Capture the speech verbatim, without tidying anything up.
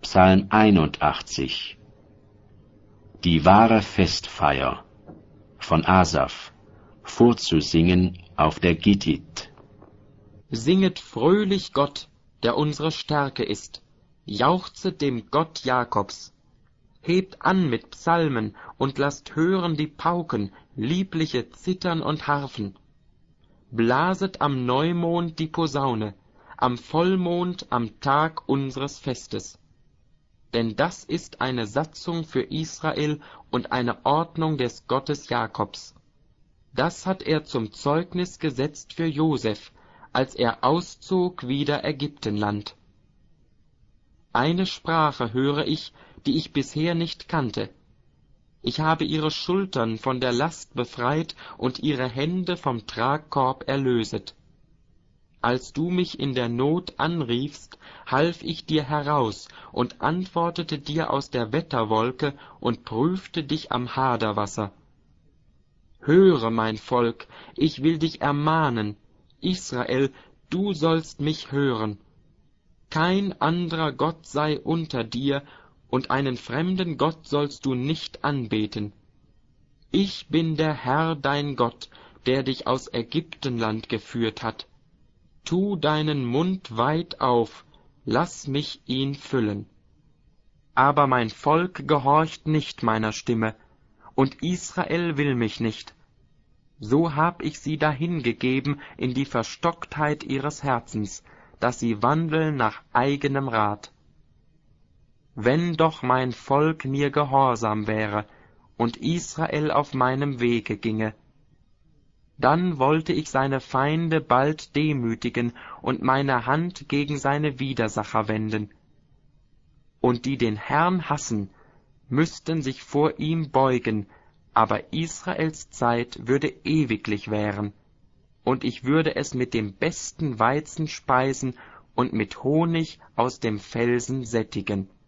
Psalm einundachtzig. Die wahre Festfeier von Asaf, vorzusingen auf der Gittit. Singet fröhlich Gott, der unsere Stärke ist, jauchzet dem Gott Jakobs. Hebt an mit Psalmen und lasst hören die Pauken, liebliche Zittern und Harfen. Blaset am Neumond die Posaune, am Vollmond am Tag unseres Festes. Denn das ist eine Satzung für Israel und eine Ordnung des Gottes Jakobs. Das hat er zum Zeugnis gesetzt für Joseph, als er auszog wider Ägyptenland. Eine Sprache höre ich, die ich bisher nicht kannte. Ich habe ihre Schultern von der Last befreit und ihre Hände vom Tragkorb erlöset. Als du mich in der Not anriefst, half ich dir heraus und antwortete dir aus der Wetterwolke und prüfte dich am Haderwasser. Höre, mein Volk, ich will dich ermahnen. Israel, du sollst mich hören. Kein anderer Gott sei unter dir, und einen fremden Gott sollst du nicht anbeten. Ich bin der Herr dein Gott, der dich aus Ägyptenland geführt hat. Tu deinen Mund weit auf, lass mich ihn füllen. Aber mein Volk gehorcht nicht meiner Stimme, und Israel will mich nicht. So hab ich sie dahingegeben in die Verstocktheit ihres Herzens, dass sie wandeln nach eigenem Rat. Wenn doch mein Volk mir gehorsam wäre und Israel auf meinem Wege ginge, dann wollte ich seine Feinde bald demütigen und meine Hand gegen seine Widersacher wenden. Und die den Herrn hassen, müssten sich vor ihm beugen, aber Israels Zeit würde ewiglich währen, und ich würde es mit dem besten Weizen speisen und mit Honig aus dem Felsen sättigen.